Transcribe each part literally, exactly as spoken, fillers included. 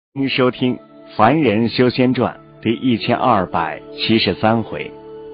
您收听《凡人修仙传》第一千二百七十三回。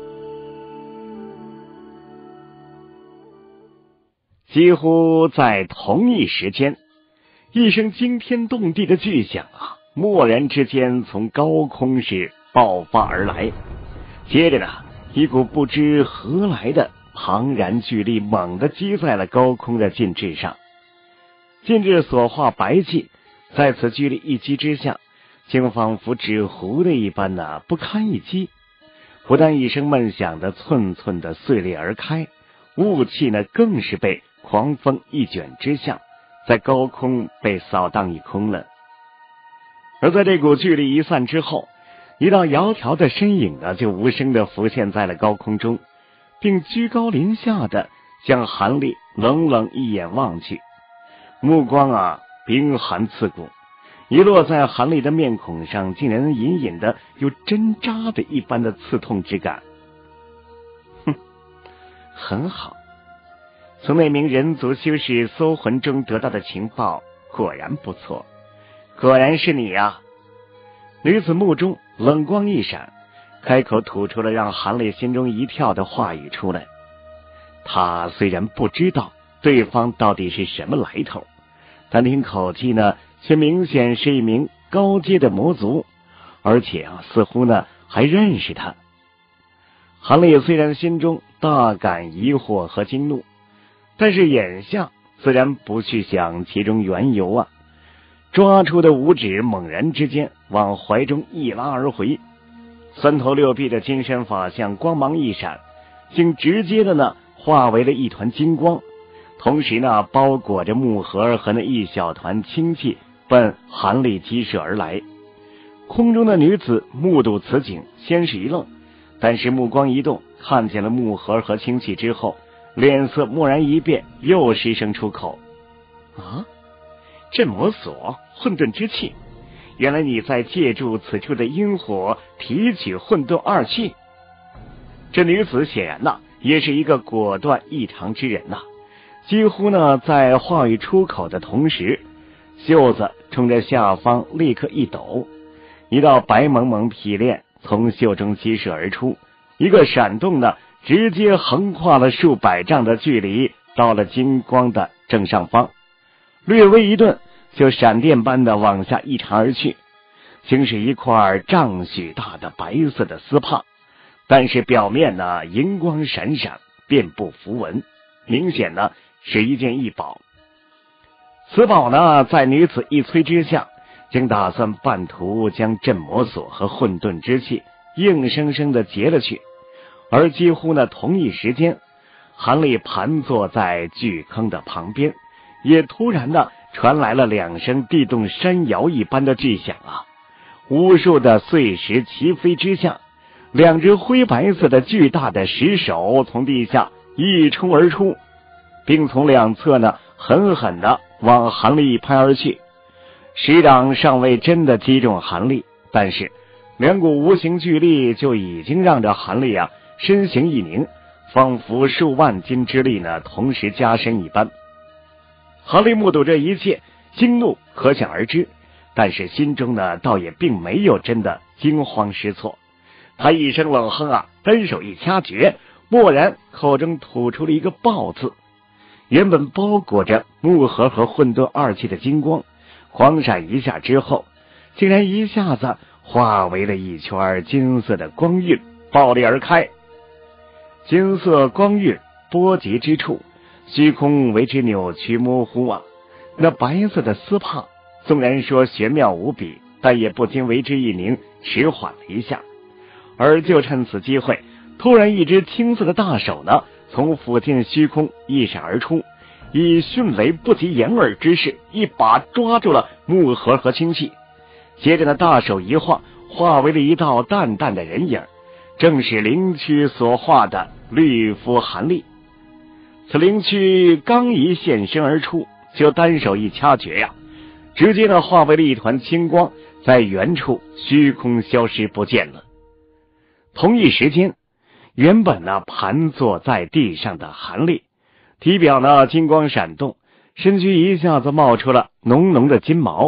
几乎在同一时间，一声惊天动地的巨响啊，蓦然之间从高空是爆发而来。接着呢，一股不知何来的庞然巨力猛地击在了高空的禁制上。禁制所化白气在此巨力一击之下，竟仿佛纸糊的一般呢，不堪一击。不但一声闷响的寸寸的碎裂而开，雾气呢更是被狂风一卷之下，在高空被扫荡一空了。而在这股巨力一散之后，一道窈窕的身影呢，就无声的浮现在了高空中，并居高临下的向韩立冷冷一眼望去，目光啊冰寒刺骨，一落在韩立的面孔上，竟然隐隐的有针扎的一般的刺痛之感。哼，很好，从那名人族修士搜魂中得到的情报果然不错，果然是你啊！女子目中冷光一闪，开口吐出了让韩立心中一跳的话语出来。他虽然不知道对方到底是什么来头，但听口气呢，却明显是一名高阶的魔族，而且啊，似乎呢还认识他。韩立虽然心中大感疑惑和惊怒，但是眼下自然不去想其中缘由啊。抓出的五指猛然之间往怀中一拉而回，三头六臂的金身法相光芒一闪，竟直接的呢化为了一团金光，同时呢包裹着木盒和那一小团氢气奔韩立击射而来。空中的女子目睹此景，先是一愣，但是目光一动，看见了木盒和氢气之后，脸色蓦然一变，又失声出口：啊，镇魔锁，混沌之气，原来你在借助此处的阴火提取混沌二气。这女子显然呐也是一个果断异常之人呐，几乎呢在话语出口的同时，袖子冲着下方立刻一抖，一道白蒙蒙匹链从袖中激射而出，一个闪动呢直接横跨了数百丈的距离，到了金光的正上方，略微一顿，就闪电般的往下一长而去，竟是一块丈许大的白色的丝帕，但是表面呢银光闪闪，遍布符文，明显呢是一件异宝。此宝呢在女子一催之下，竟打算半途将镇魔锁和混沌之气硬生生的截了去。而几乎呢同一时间，韩立盘坐在巨坑的旁边，也突然的传来了两声地动山摇一般的巨响啊！无数的碎石齐飞之下，两只灰白色的巨大的石手从地下一冲而出，并从两侧呢狠狠的往韩立一拍而去。石掌尚未真的击中韩立，但是两股无形巨力就已经让这韩立啊身形一凝，仿佛数万斤之力呢同时加深一般。韩立目睹这一切，惊怒可想而知，但是心中呢倒也并没有真的惊慌失措。他一声冷哼啊，单手一掐诀，蓦然口中吐出了一个爆字。原本包裹着木盒和混沌二气的金光，狂闪一下之后，竟然一下子化为了一圈金色的光晕，爆裂而开。金色光晕波及之处，虚空为之扭曲模糊啊！那白色的丝帕纵然说玄妙无比，但也不禁为之一凝，迟缓了一下。而就趁此机会，突然一只青色的大手呢从附近虚空一闪而出，以迅雷不及掩耳之势一把抓住了木盒和氢气。接着那大手一晃，化为了一道淡淡的人影，正是灵躯所化的绿肤韩立。此灵躯刚一现身而出，就单手一掐诀呀，直接呢化为了一团青光，在原处虚空消失不见了。同一时间，原本呢盘坐在地上的韩立，体表呢金光闪动，身躯一下子冒出了浓浓的金毛，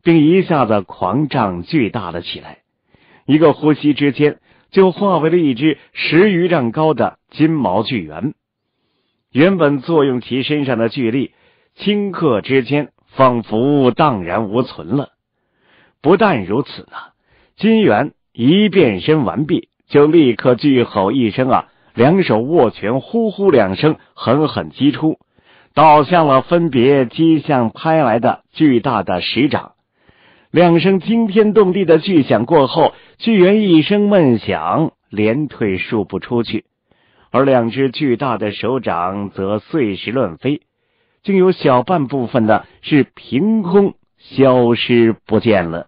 并一下子狂胀巨大了起来，一个呼吸之间就化为了一只十余丈高的金毛巨猿。原本作用其身上的巨力，顷刻之间仿佛荡然无存了。不但如此呢，金猿一变身完毕，就立刻巨吼一声啊，两手握拳，呼呼两声，狠狠击出，倒向了分别击向拍来的巨大的石掌。两声惊天动地的巨响过后，巨猿一声闷响，连退数步出去，而两只巨大的手掌则碎石乱飞，竟有小半部分的是凭空消失不见了。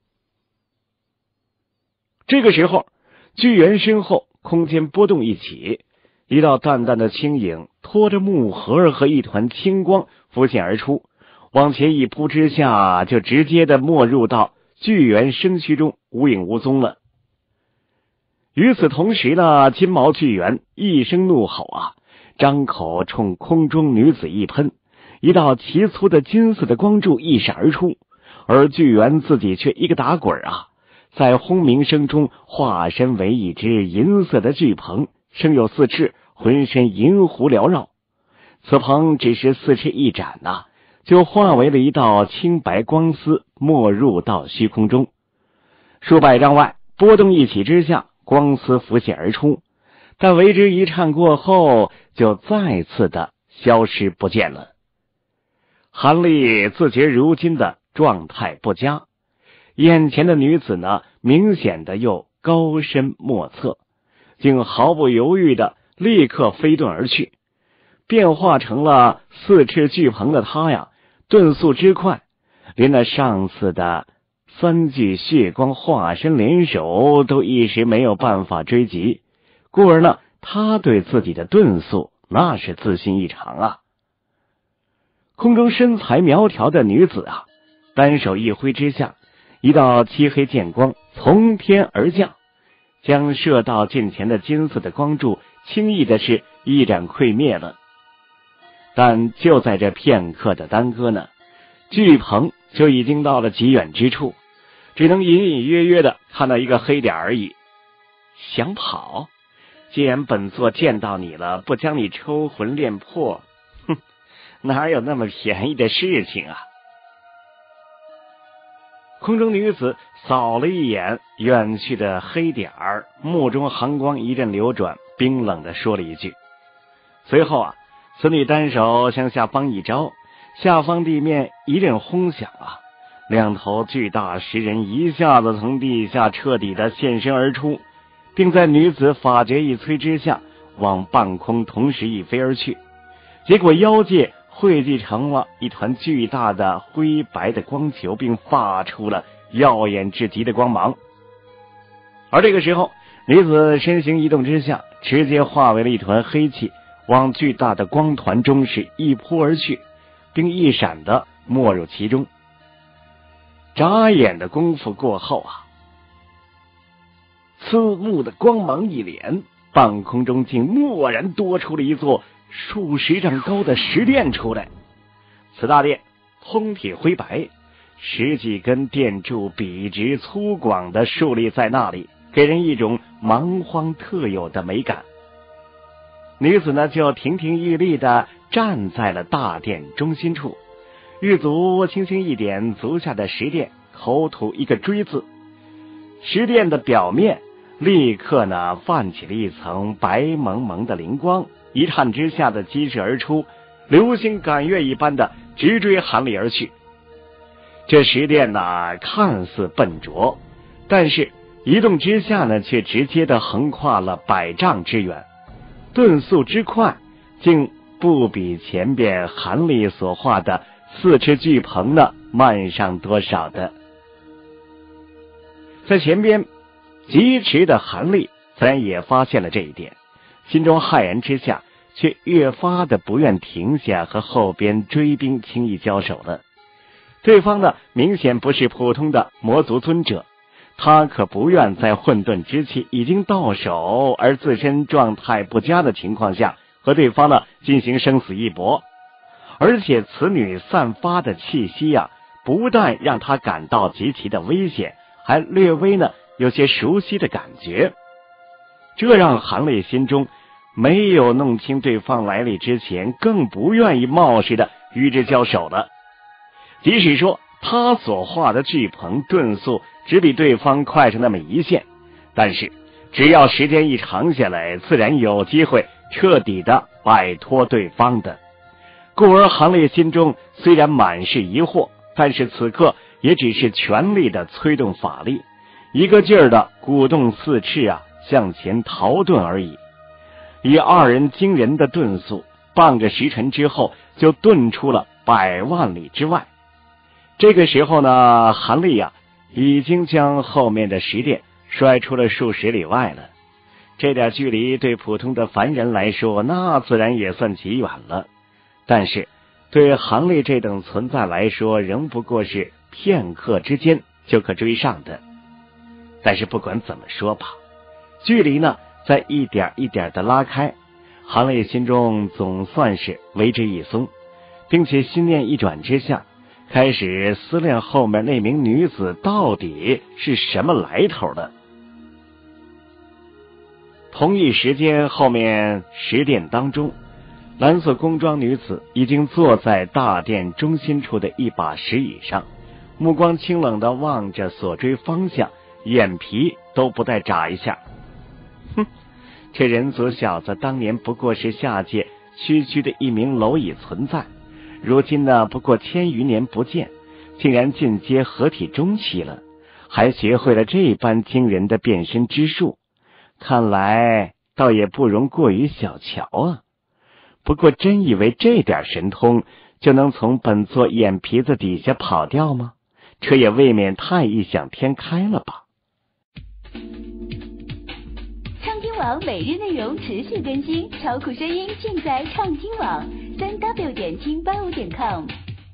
这个时候，巨猿身后空间波动一起，一道淡淡的轻影拖着木盒和一团青光浮现而出，往前一扑之下，就直接的没入到巨猿身躯中，无影无踪了。与此同时呢，金毛巨猿一声怒吼啊，张口冲空中女子一喷，一道奇粗的金色的光柱一闪而出，而巨猿自己却一个打滚啊，在轰鸣声中化身为一只银色的巨鹏，生有四翅，浑身银狐缭绕。此鹏只是四翅一展呐、啊，就化为了一道青白光丝，没入到虚空中。数百丈外，波动一起之下，光丝浮现而出，但为之一颤过后，就再次的消失不见了。韩立自觉如今的状态不佳，眼前的女子呢，明显的又高深莫测，竟毫不犹豫的立刻飞遁而去。变化成了四翅巨鹏的他呀，遁速之快，连那上次的三具血光化身联手都一时没有办法追及，故而呢，他对自己的遁速那是自信异常啊。空中身材苗条的女子啊，单手一挥之下，一道漆黑剑光从天而降，将射到近前的金色的光柱轻易的是一斩溃灭了。但就在这片刻的耽搁呢，巨鹏就已经到了极远之处，只能隐隐约约的看到一个黑点而已。想跑？既然本座见到你了，不将你抽魂炼魄，哼，哪有那么便宜的事情啊！空中女子扫了一眼远去的黑点儿，目中寒光一阵流转，冰冷的说了一句。随后啊，此女单手向下方一招，下方地面一阵轰响啊，两头巨大石人一下子从地下彻底的现身而出，并在女子法觉一催之下，往半空同时一飞而去。结果妖界汇集成了一团巨大的灰白的光球，并发出了耀眼至极的光芒。而这个时候，女子身形移动之下，直接化为了一团黑气，往巨大的光团中是一扑而去，并一闪的没入其中。眨眼的功夫过后啊，刺目的光芒一连，半空中竟蓦然多出了一座数十丈高的石殿出来。此大殿通体灰白，十几根殿柱笔直粗犷的竖立在那里，给人一种蛮荒特有的美感。女子呢，就亭亭玉立的站在了大殿中心处，玉足轻轻一点足下的石殿，口吐一个锥字，石殿的表面立刻呢泛起了一层白蒙蒙的灵光，一颤之下的激射而出，流星赶月一般的直追韩立而去。这石殿呢看似笨拙，但是移动之下呢却直接的横跨了百丈之远，遁速之快竟不比前边韩立所画的四翅巨鹏呢慢上多少的。在前边疾驰的韩立自然也发现了这一点，心中骇然之下，却越发的不愿停下和后边追兵轻易交手了。对方呢明显不是普通的魔族尊者，他可不愿在混沌之气已经到手而自身状态不佳的情况下和对方呢进行生死一搏。而且此女散发的气息啊， 不但让他感到极其的危险，还略微呢有些熟悉的感觉。这让韩磊心中没有弄清对方来历之前，更不愿意冒失的与之交手了。即使说他所画的巨鹏遁速只比对方快上那么一线，但是只要时间一长下来，自然有机会彻底的摆脱对方的。故而韩磊心中虽然满是疑惑，但是此刻也只是全力的催动法力，一个劲儿的鼓动四翅啊，向前逃遁而已。以二人惊人的遁速，半个时辰之后就遁出了百万里之外。这个时候呢，韩立啊已经将后面的石殿摔出了数十里外了。这点距离对普通的凡人来说，那自然也算极远了，但是对韩立这等存在来说，仍不过是片刻之间就可追上的。但是不管怎么说吧，距离呢在一点一点的拉开，韩立心中总算是为之一松，并且心念一转之下，开始思量后面那名女子到底是什么来头的。同一时间，后面石殿当中，蓝色宫装女子已经坐在大殿中心处的一把石椅上，目光清冷地望着所追方向，眼皮都不带眨一下。哼，这人族小子当年不过是下界区区的一名蝼蚁存在，如今呢不过千余年不见，竟然进阶合体中期了，还学会了这般惊人的变身之术，看来倒也不容过于小瞧啊。不过真以为这点神通就能从本座眼皮子底下跑掉吗？这也未免太异想天开了吧。 畅听网每日内容持续更新，超酷声音尽在畅听网，三 w 点听八五点 com。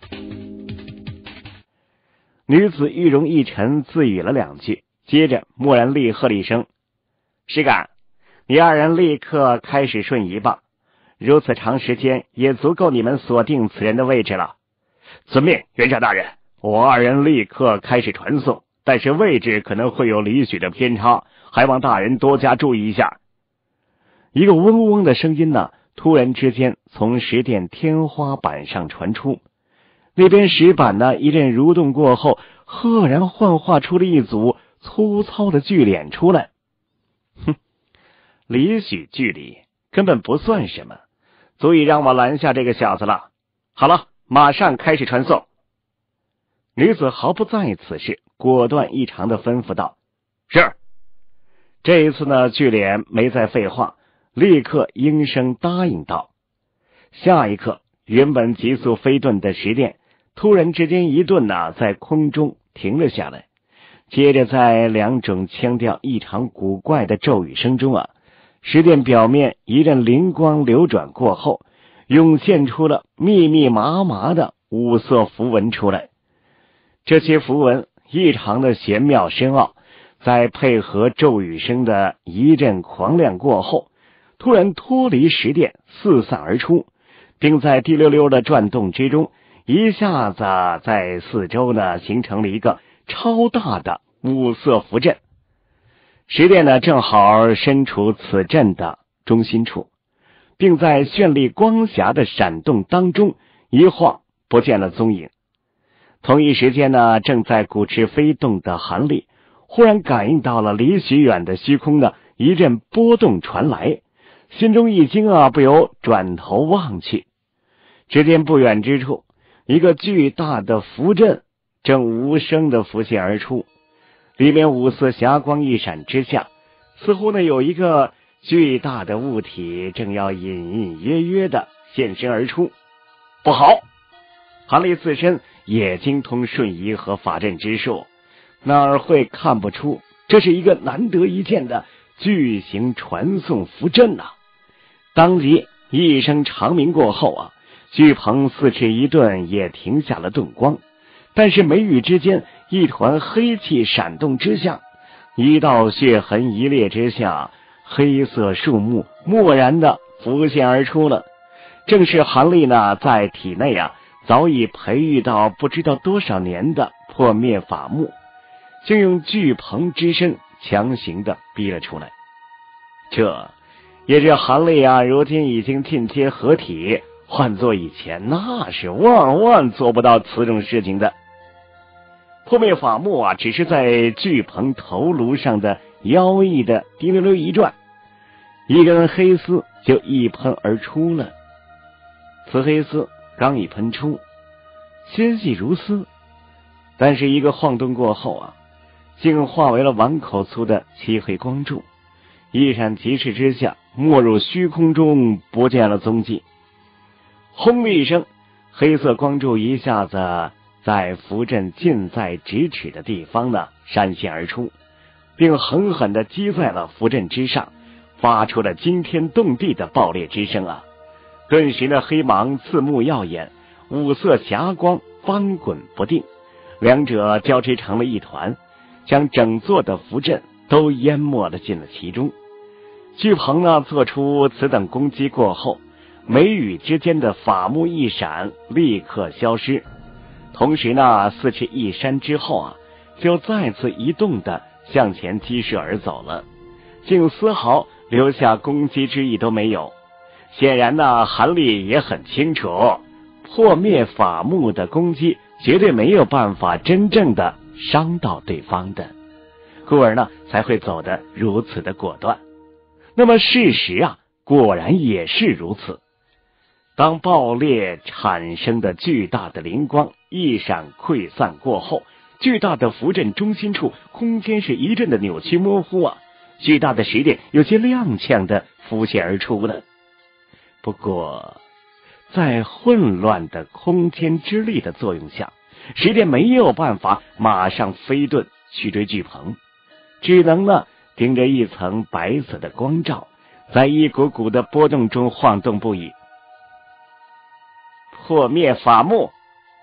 女子玉容一沉，自语了两句，接着蓦然厉喝了一声：“石敢，你二人立刻开始瞬移吧，如此长时间也足够你们锁定此人的位置了。”“遵命，元帅大人。”“我二人立刻开始传送，但是位置可能会有里许的偏差，还望大人多加注意一下。”一个嗡嗡的声音呢，突然之间从石殿天花板上传出。那边石板呢一阵蠕动过后，赫然幻化出了一组粗糙的巨脸出来。哼，里许距离根本不算什么，足以让我拦下这个小子了。好了，马上开始传送。女子毫不在意此事，果断异常的吩咐道：“是。”这一次呢，巨脸没再废话，立刻应声答应道。下一刻，原本急速飞遁的石殿突然之间一顿呢，在空中停了下来。接着在两种腔调异常古怪的咒语声中啊，石殿表面一阵灵光流转过后，涌现出了密密麻麻的五色符文出来。这些符文异常的玄妙深奥，在配合咒语声的一阵狂亮过后，突然脱离石殿四散而出，并在滴溜溜的转动之中，一下子在四周呢形成了一个超大的五色符阵。石殿呢正好身处此阵的中心处，并在绚丽光霞的闪动当中一晃不见了踪影。同一时间呢，正在鼓翅飞动的韩立忽然感应到了离许远的虚空呢一阵波动传来，心中一惊啊，不由转头望去，只见不远之处一个巨大的符阵正无声的浮现而出，里面五色霞光一闪之下，似乎呢有一个巨大的物体正要隐隐约约的现身而出。不好！韩立自身也精通瞬移和法阵之术，哪儿会看不出这是一个难得一见的巨型传送符阵啊！当即一声长鸣过后啊，巨鹏四翅一顿也停下了遁光，但是眉宇之间一团黑气闪动之下，一道血痕一裂之下，黑色树木蓦然的浮现而出了。正是韩立呢在体内啊早已培育到不知道多少年的破灭法木，竟用巨鹏之身强行的逼了出来。这也是韩立啊，如今已经进阶合体，换做以前那是万万做不到此种事情的。破灭法木啊，只是在巨鹏头颅上的妖异的滴溜溜一转，一根黑丝就一喷而出了。此黑丝刚一喷出，纤细如丝，但是一个晃动过后啊，竟化为了碗口粗的漆黑光柱，一闪即逝之下，没入虚空中，不见了踪迹。轰的一声，黑色光柱一下子在符阵近在咫尺的地方呢闪现而出，并狠狠地击在了符阵之上，发出了惊天动地的爆裂之声啊！顿时呢，黑芒刺目耀眼，五色霞光翻滚不定，两者交织成了一团，将整座的符阵都淹没了进了其中。巨鹏呢做出此等攻击过后，眉宇之间的法木一闪，立刻消失。同时呢，四翅一扇之后啊，就再次移动的向前激射而走了，竟丝毫留下攻击之意都没有。显然呢，韩立也很清楚，破灭法木的攻击绝对没有办法真正的伤到对方的，故而呢才会走得如此的果断。那么事实啊，果然也是如此。当爆裂产生的巨大的灵光一闪溃散过后，巨大的符阵中心处空间是一阵的扭曲模糊啊，巨大的石殿有些踉跄的浮现而出了。不过在混乱的空间之力的作用下，石殿没有办法马上飞遁去追巨鹏，只能呢盯着一层白色的光照，在一股股的波动中晃动不已。破灭法木。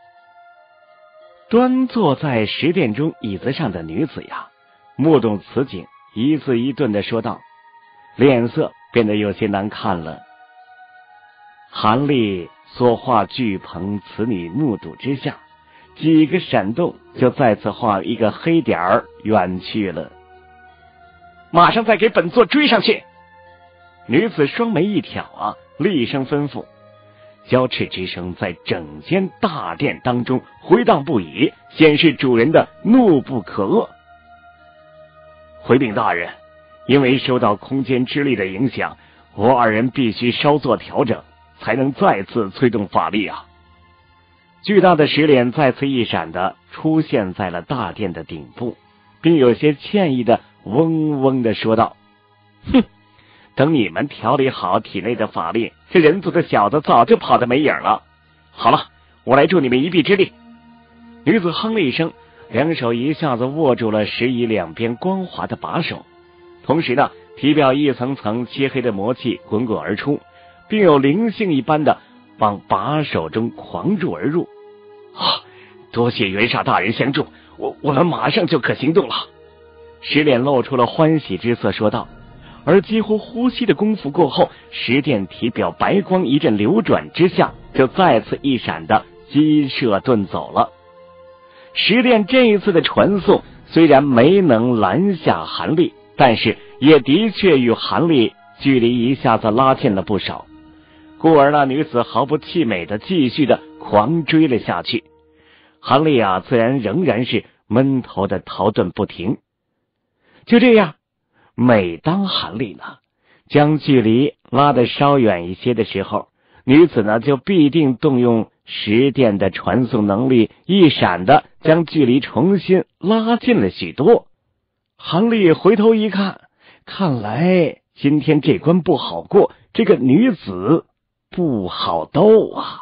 端坐在石殿中椅子上的女子呀，目睹此景，一字一顿的说道，脸色变得有些难看了。韩立所化巨鹏，此女目睹之下，几个闪动就再次化一个黑点儿远去了。马上再给本座追上去！女子双眉一挑啊，厉声吩咐。交翅之声在整间大殿当中回荡不已，显示主人的怒不可遏。回禀大人，因为受到空间之力的影响，我二人必须稍作调整，才能再次催动法力啊！巨大的石脸再次一闪的出现在了大殿的顶部，并有些歉意的嗡嗡的说道：“哼！等你们调理好体内的法力，这人族的小子早就跑得没影了。好了，我来助你们一臂之力。”女子哼了一声，两手一下子握住了石椅两边光滑的把手，同时呢，体表一层层漆黑的魔气滚滚而出，并有灵性一般的往把手中狂注而入。啊！多谢袁煞大人相助，我我们马上就可行动了。石脸露出了欢喜之色，说道。而几乎呼吸的功夫过后，石殿体表白光一阵流转之下，就再次一闪的激射遁走了。石殿这一次的传送虽然没能拦下韩立，但是也的确与韩立距离一下子拉近了不少，故而那女子毫不气馁的继续的狂追了下去。韩立啊，自然仍然是闷头的逃遁不停。就这样，每当韩立呢将距离拉得稍远一些的时候，女子呢就必定动用石殿的传送能力，一闪的将距离重新拉近了许多。韩立回头一看，看来今天这关不好过，这个女子不好斗啊。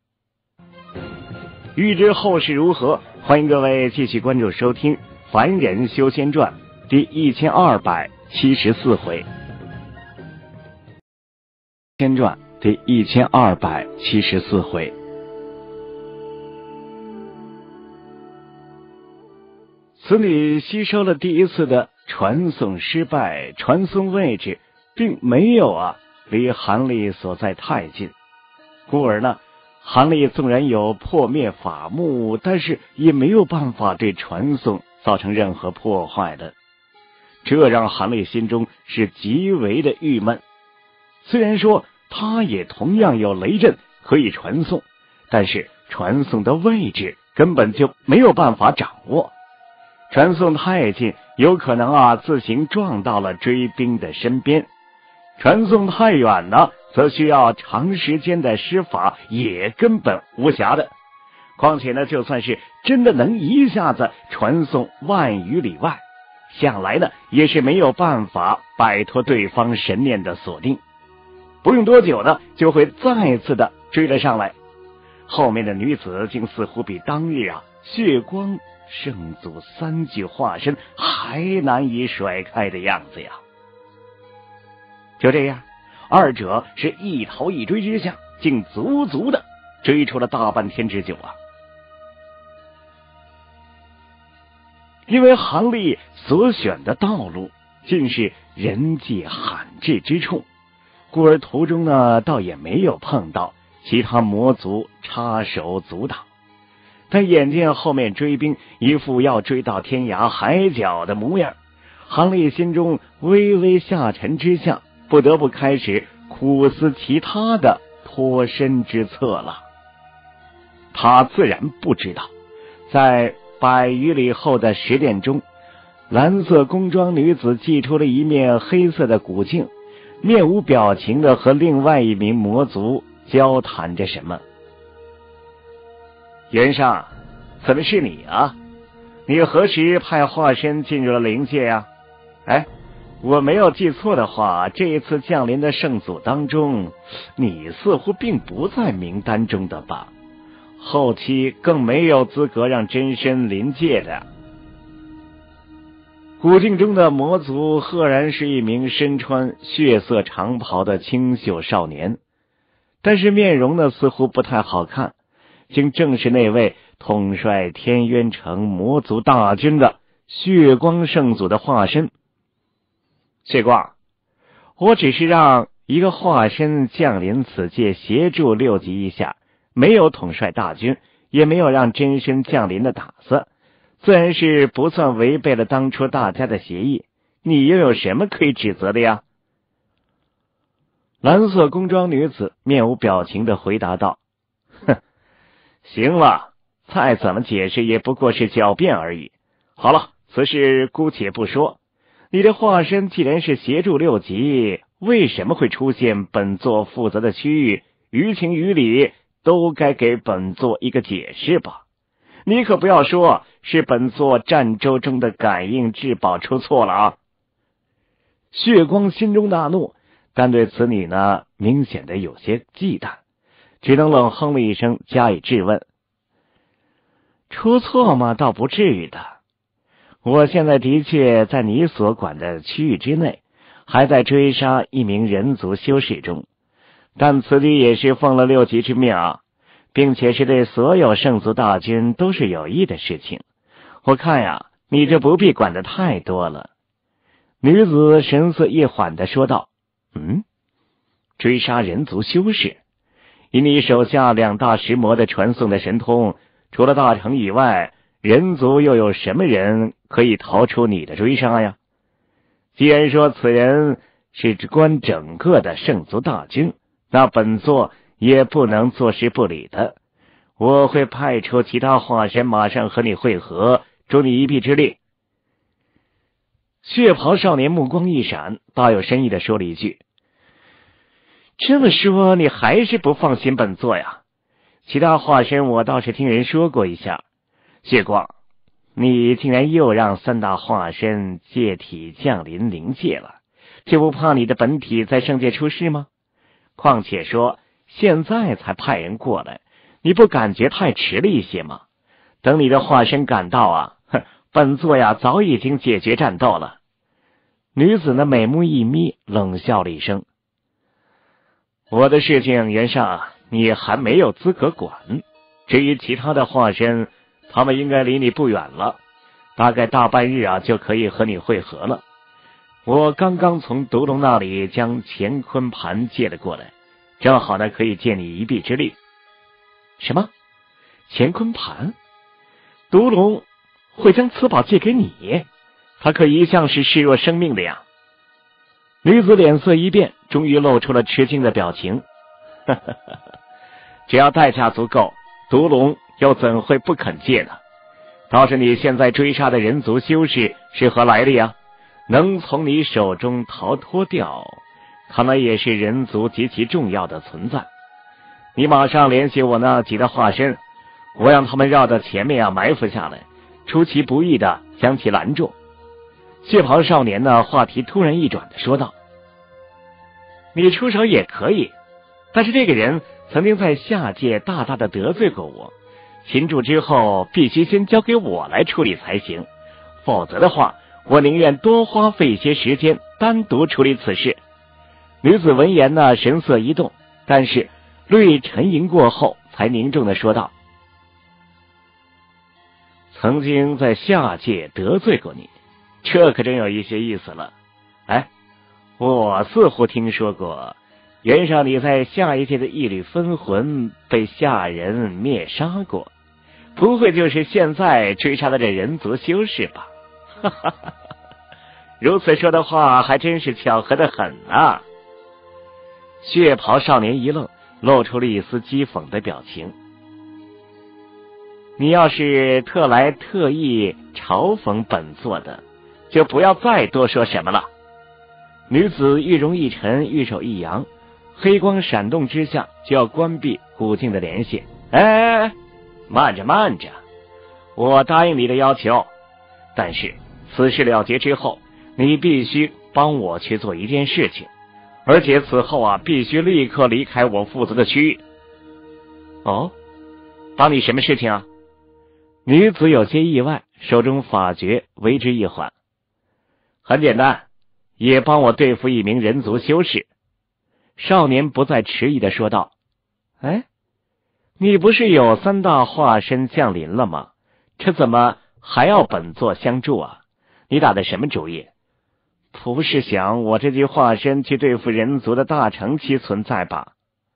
欲知后事如何，欢迎各位继续关注收听《凡人修仙传》第一千二百七十四回。仙传第一千二百七十四回。此女吸收了第一次的传送失败，传送位置并没有啊离韩立所在太近，故而呢， 韩立纵然有破灭法目，但是也没有办法对传送造成任何破坏的，这让韩立心中是极为的郁闷。虽然说他也同样有雷阵可以传送，但是传送的位置根本就没有办法掌握，传送太近有可能啊自行撞到了追兵的身边，传送太远呢则需要长时间的施法，也根本无暇的。况且呢，就算是真的能一下子传送万余里外，想来呢也是没有办法摆脱对方神念的锁定，不用多久呢就会再次的追了上来。后面的女子竟似乎比当日啊血光圣祖三具化身还难以甩开的样子呀。就这样，二者是一逃一追之下，竟足足的追出了大半天之久啊。因为韩立所选的道路尽是人迹罕至之处，故而途中呢倒也没有碰到其他魔族插手阻挡。但眼见后面追兵一副要追到天涯海角的模样，韩立心中微微下沉之下，不得不开始苦思其他的脱身之策了。他自然不知道，在百余里后的石殿中，蓝色宫装女子祭出了一面黑色的古镜，面无表情的和另外一名魔族交谈着什么。袁尚，怎么是你啊？你何时派化身进入了灵界呀？哎，我没有记错的话，这一次降临的圣祖当中，你似乎并不在名单中的吧？后期更没有资格让真身临界的。古镜中的魔族赫然是一名身穿血色长袍的清秀少年，但是面容呢似乎不太好看，竟正是那位统帅天渊城魔族大军的血光圣祖的化身。血光，我只是让一个化身降临此界协助六级一下，没有统帅大军，也没有让真身降临的打算，自然是不算违背了当初大家的协议，你又有什么可以指责的呀？蓝色宫装女子面无表情地回答道：哼，行了，再怎么解释也不过是狡辩而已。好了，此事姑且不说，你的化身既然是协助六级，为什么会出现本座负责的区域？于情于理都该给本座一个解释吧。你可不要说是本座战舟中的感应至宝出错了啊！血光心中大怒，但对此女呢明显的有些忌惮，只能冷哼了一声加以质问。出错吗？倒不至于的，我现在的确在你所管的区域之内，还在追杀一名人族修士中，但此举也是奉了六级之命啊，并且是对所有圣族大军都是有益的事情。我看呀，你这不必管得太多了。女子神色一缓地说道：嗯，追杀人族修士，以你手下两大石魔的传送的神通，除了大成以外，人族又有什么人可以逃出你的追杀呀？既然说此人是关整个的圣族大军，那本座也不能坐视不理的，我会派出其他化身马上和你会合，助你一臂之力。血袍少年目光一闪，大有深意的说了一句：这么说你还是不放心本座呀？其他化身我倒是听人说过一下。血光，你竟然又让三大化身借体降临灵界了，就不怕你的本体在圣界出事吗？况且说现在才派人过来，你不感觉太迟了一些吗？等你的化身赶到啊，哼，本座呀早已经解决战斗了。女子呢美目一眯，冷笑了一声：我的事情袁尚你还没有资格管，至于其他的化身，他们应该离你不远了，大概大半日啊就可以和你会合了。我刚刚从毒龙那里将乾坤盘借了过来，正好呢可以借你一臂之力。 什么？乾坤盘？毒龙会将此宝借给你？他可一向是视若生命的呀。女子脸色一变，终于露出了吃惊的表情。呵呵呵，只要代价足够，毒龙又怎会不肯借呢？倒是你现在追杀的人族修士是何来历啊？能从你手中逃脱掉，看来也是人族极其重要的存在。你马上联系我那几个化身，我让他们绕到前面啊埋伏下来，出其不意的将其拦住。血袍少年呢，话题突然一转的说道：你出手也可以，但是这个人曾经在下界大大的得罪过我，擒住之后必须先交给我来处理才行，否则的话我宁愿多花费一些时间单独处理此事。女子闻言呢，神色一动，但是略沉吟过后才凝重的说道：曾经在下界得罪过你，这可真有一些意思了。哎，我似乎听说过原上你在下一界的一缕分魂被下人灭杀过，不会就是现在追杀的这人族修士吧？哈哈哈，如此说的话还真是巧合的很啊。血袍少年一愣，露出了一丝讥讽的表情。你要是特来特意嘲讽本座的，就不要再多说什么了。女子玉容一沉，玉手一扬，黑光闪动之下就要关闭古镜的联系。哎哎哎，慢着慢着，我答应你的要求，但是此事了结之后，你必须帮我去做一件事情，而且此后啊，必须立刻离开我负责的区域。哦，帮你什么事情啊？女子有些意外，手中法诀为之一缓。很简单，也帮我对付一名人族修士。少年不再迟疑的说道：哎，你不是有三大化身降临了吗？这怎么还要本座相助啊？你打的什么主意？不是想我这具化身去对付人族的大成期存在吧？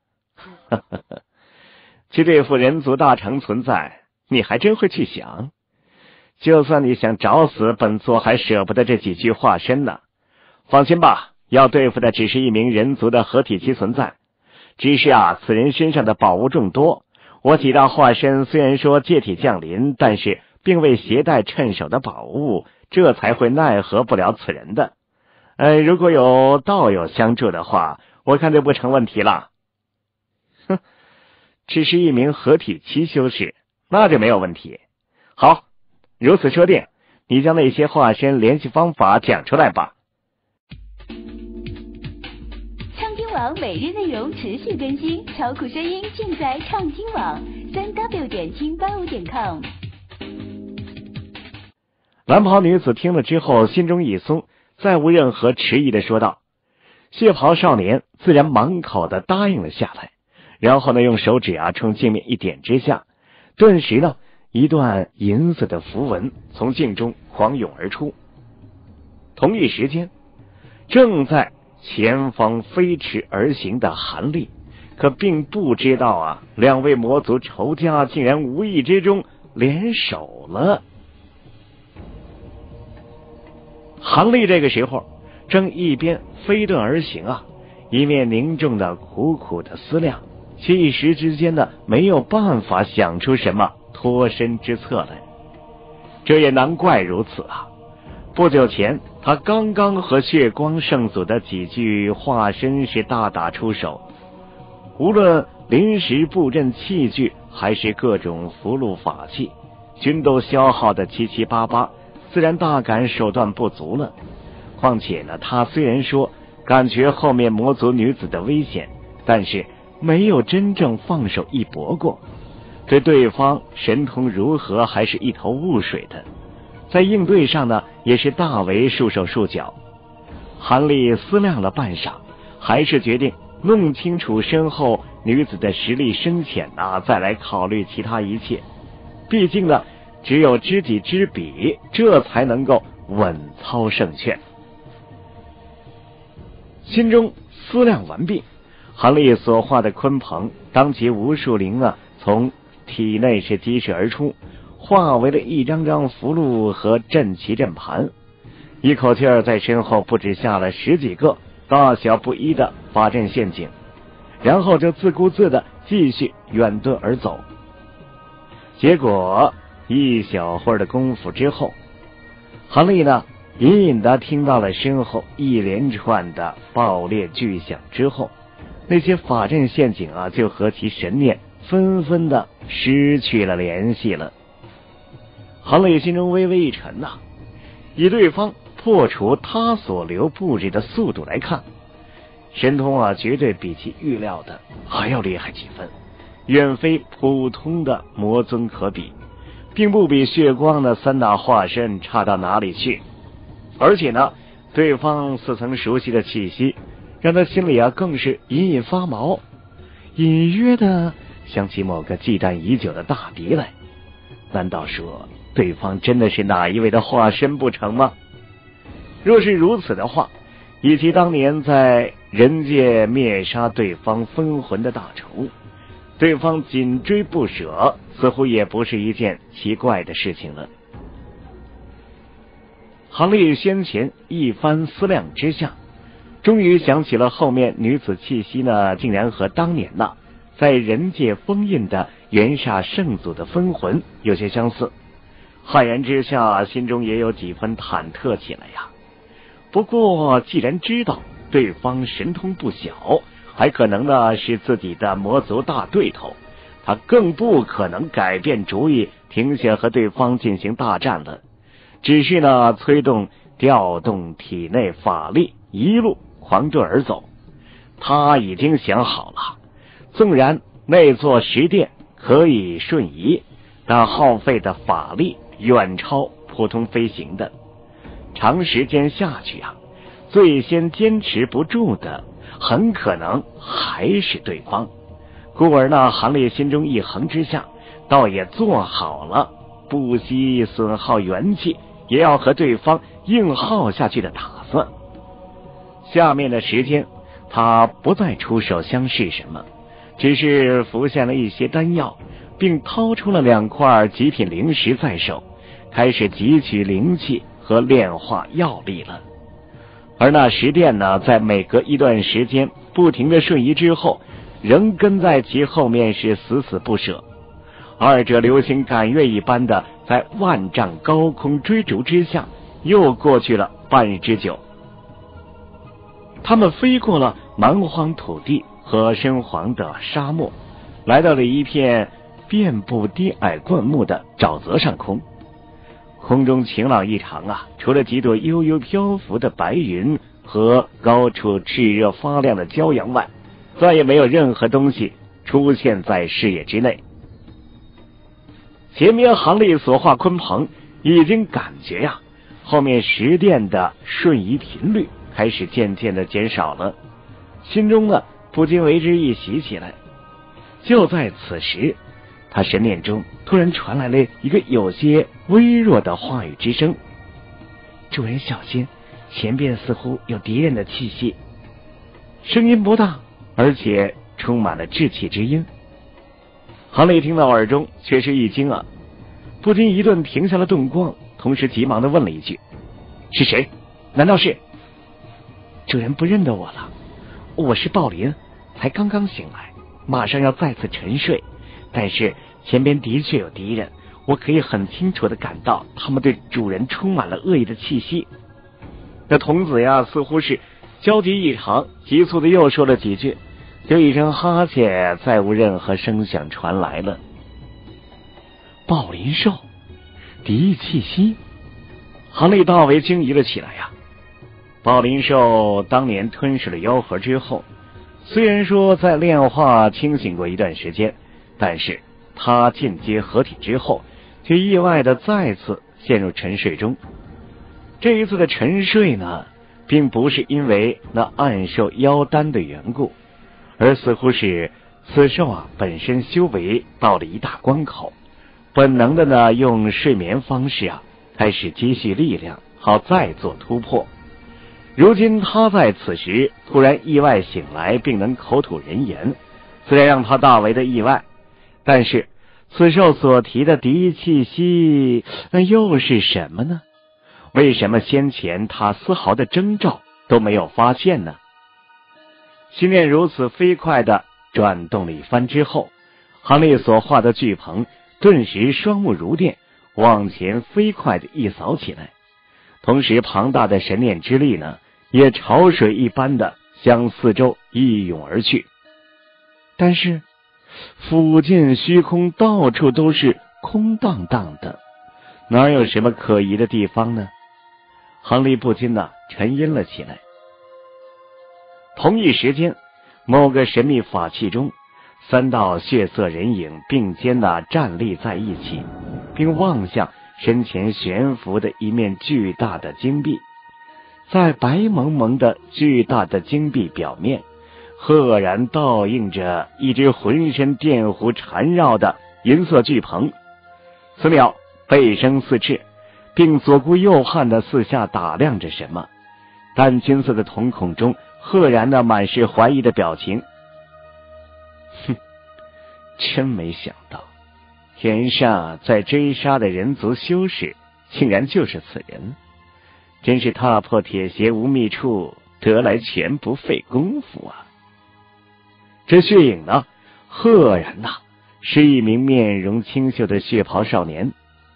去对付人族大成存在，你还真会去想。就算你想找死，本座还舍不得这几具化身呢。放心吧，要对付的只是一名人族的合体期存在。只是啊，此人身上的宝物众多，我几大化身虽然说借体降临，但是并未携带趁手的宝物，这才会奈何不了此人的。呃，如果有道友相助的话，我看就不成问题了。哼，只是一名合体期修士，那就没有问题。好，如此说定，你将那些化身联系方法讲出来吧。 畅听网每日内容持续更新，超酷声音尽在畅听网，三 w 点听八五点 com。 蓝袍女子听了之后，心中一松，再无任何迟疑的说道。血袍少年自然满口的答应了下来，然后呢，用手指啊冲镜面一点之下，顿时呢，一段银色的符文从镜中狂涌而出。同一时间，正在前方飞驰而行的韩立可并不知道啊，两位魔族仇家竟然无意之中联手了。韩立这个时候正一边飞遁而行啊，一面凝重的苦苦的思量，却一时之间呢没有办法想出什么脱身之策来。这也难怪如此啊，不久前他刚刚和血光圣祖的几具化身是大打出手，无论临时布阵器具还是各种符箓法器，均都消耗的七七八八，自然大感手段不足了。况且呢，他虽然说感觉后面魔族女子的危险，但是没有真正放手一搏过，对对方神通如何还是一头雾水的，在应对上呢也是大为束手束脚。韩立思量了半晌，还是决定弄清楚身后女子的实力深浅啊，再来考虑其他一切。毕竟呢，只有知己知彼，这才能够稳操胜券。心中思量完毕，韩立所画的鲲鹏当即无数灵啊， 从体内是激射而出，化为了一张张符箓和阵旗阵盘，一口气儿在身后不止下了十几个大小不一的法阵陷阱，然后就自顾自的继续远遁而走。结果一小会儿的功夫之后，韩立呢隐隐的听到了身后一连串的爆裂巨响之后，那些法阵陷阱啊就和其神念纷纷的失去了联系了。韩立心中微微一沉呐、啊，以对方破除他所留布置的速度来看，神通啊绝对比其预料的还要厉害几分，远非普通的魔尊可比，并不比血光的三大化身差到哪里去。而且呢，对方似曾熟悉的气息让他心里啊更是隐隐发毛，隐约的想起某个忌惮已久的大敌来。难道说对方真的是哪一位的化身不成吗？若是如此的话，以及当年在人界灭杀对方分魂的大仇，对方紧追不舍，似乎也不是一件奇怪的事情了。韩立先前一番思量之下，终于想起了后面女子气息呢，竟然和当年那在人界封印的元煞圣祖的分魂有些相似，骇然之下，心中也有几分忐忑起来呀。不过既然知道对方神通不小，还可能呢是自己的魔族大对头，他更不可能改变主意停下和对方进行大战了，只是呢催动调动体内法力，一路狂遁而走。他已经想好了，纵然那座石殿可以瞬移，但耗费的法力远超普通飞行的，长时间下去啊，最先坚持不住的很可能还是对方。故而呢，韩立心中一横之下，倒也做好了不惜损耗元气也要和对方硬耗下去的打算。下面的时间他不再出手相试什么，只是服下了一些丹药，并掏出了两块极品灵石在手，开始汲取灵气和炼化药力了。而那石殿呢，在每隔一段时间不停的瞬移之后，仍跟在其后面是死死不舍。二者流星赶月一般的在万丈高空追逐之下，又过去了半日之久。他们飞过了蛮荒土地和深黄的沙漠，来到了一片遍布低矮灌木的沼泽上空。空中晴朗异常啊，除了几朵悠悠漂浮的白云和高处炽热发亮的骄阳外，再也没有任何东西出现在视野之内。前面韩立所化鲲鹏已经感觉呀、啊，后面石殿的瞬移频率开始渐渐的减少了，心中呢不禁为之一喜起来。就在此时，他神念中突然传来了一个有些微弱的话语之声：“主人小心，前边似乎有敌人的气息。”声音不大，而且充满了稚气之音。韩立听到耳中却是一惊啊，不禁一顿停下了动光，同时急忙的问了一句：“是谁？难道是？”“主人不认得我了，我是鲍林，才刚刚醒来，马上要再次沉睡。但是前边的确有敌人，我可以很清楚的感到他们对主人充满了恶意的气息。”那童子呀，似乎是焦急异常，急促的又说了几句，就一声哈欠，再无任何声响传来了。鲍林兽，敌意气息，韩立大为惊疑了起来呀、啊。鲍林兽当年吞噬了妖核之后，虽然说在炼化清醒过一段时间，但是他进阶合体之后，却意外的再次陷入沉睡中。这一次的沉睡呢，并不是因为那暗兽妖丹的缘故，而似乎是此兽啊本身修为到了一大关口，本能的呢用睡眠方式啊开始积蓄力量，好再做突破。如今他在此时突然意外醒来，并能口吐人言，虽然让他大为的意外， 但是此兽所提的敌气息那又是什么呢？为什么先前他丝毫的征兆都没有发现呢？心念如此飞快地转动了一番之后，行内所画的巨鹏顿时双目如电，往前飞快地一扫起来，同时庞大的神念之力呢，也潮水一般的向四周一涌而去。但是附近虚空到处都是空荡荡的，哪有什么可疑的地方呢？行内不禁呢沉吟了起来。同一时间，某个神秘法器中，三道血色人影并肩的站立在一起，并望向身前悬浮的一面巨大的金币。在白蒙蒙的巨大的金币表面，赫然倒映着一只浑身电弧缠绕的银色巨鹏。此鸟背生四翅，并左顾右盼的四下打量着什么，淡金色的瞳孔中赫然的满是怀疑的表情。哼，真没想到袁煞在追杀的人族修士竟然就是此人，真是踏破铁鞋无觅处，得来全不费功夫啊。这血影呢，赫然呐、啊、是一名面容清秀的血袍少年。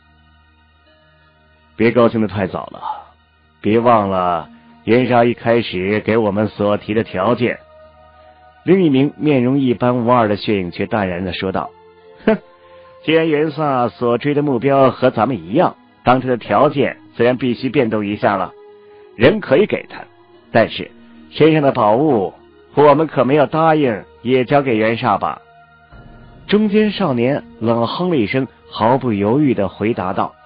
别高兴得太早了，别忘了袁煞一开始给我们所提的条件。另一名面容一般无二的血影却淡然地说道：哼，既然袁煞所追的目标和咱们一样，当初的条件自然必须变动一下了。人可以给他，但是身上的宝物我们可没有答应也交给袁煞吧。中间少年冷哼了一声，毫不犹豫地回答道：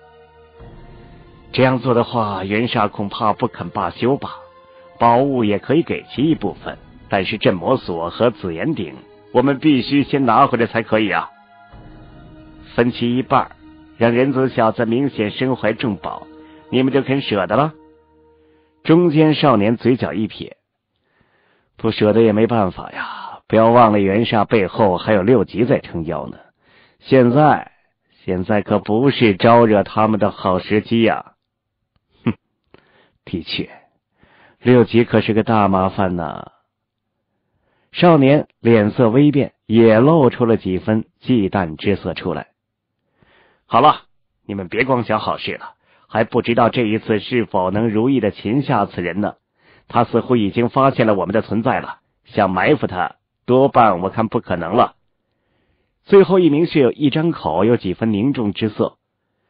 这样做的话，袁煞恐怕不肯罢休吧。宝物也可以给其一部分，但是镇魔锁和紫炎鼎我们必须先拿回来才可以啊。分其一半，让人族小子明显身怀重宝，你们就肯舍得了？中间少年嘴角一撇，不舍得也没办法呀，不要忘了袁煞背后还有六级在撑腰呢。现在现在可不是招惹他们的好时机呀。哼，的确，六级可是个大麻烦呢。少年脸色微变，也露出了几分忌惮之色出来。好了，你们别光想好事了，还不知道这一次是否能如意的擒下此人呢。他似乎已经发现了我们的存在了，想埋伏他多半我看不可能了。最后一名血友一张口有几分凝重之色。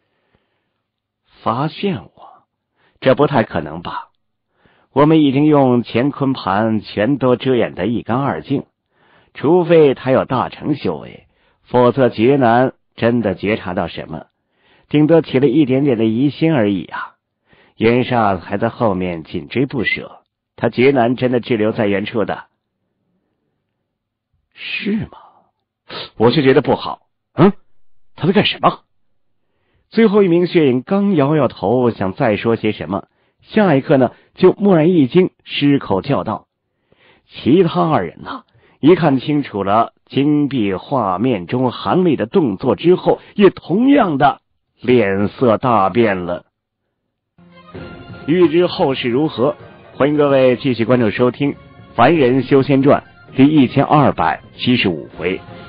发现我？这不太可能吧？我们已经用乾坤盘全都遮掩得一干二净，除非他有大成修为，否则绝难真的觉察到什么，顶多起了一点点的疑心而已啊。袁煞还在后面紧追不舍，他绝难真的滞留在原处的。是吗？我却觉得不好。嗯，他在干什么？最后一名血影刚摇摇头想再说些什么，下一刻呢就蓦然一惊，失口叫道。其他二人呢一看清楚了金币画面中韩立的动作之后，也同样的脸色大变了。欲知后事如何，欢迎各位继续关注收听《凡人修仙传》第一千二百七十五回。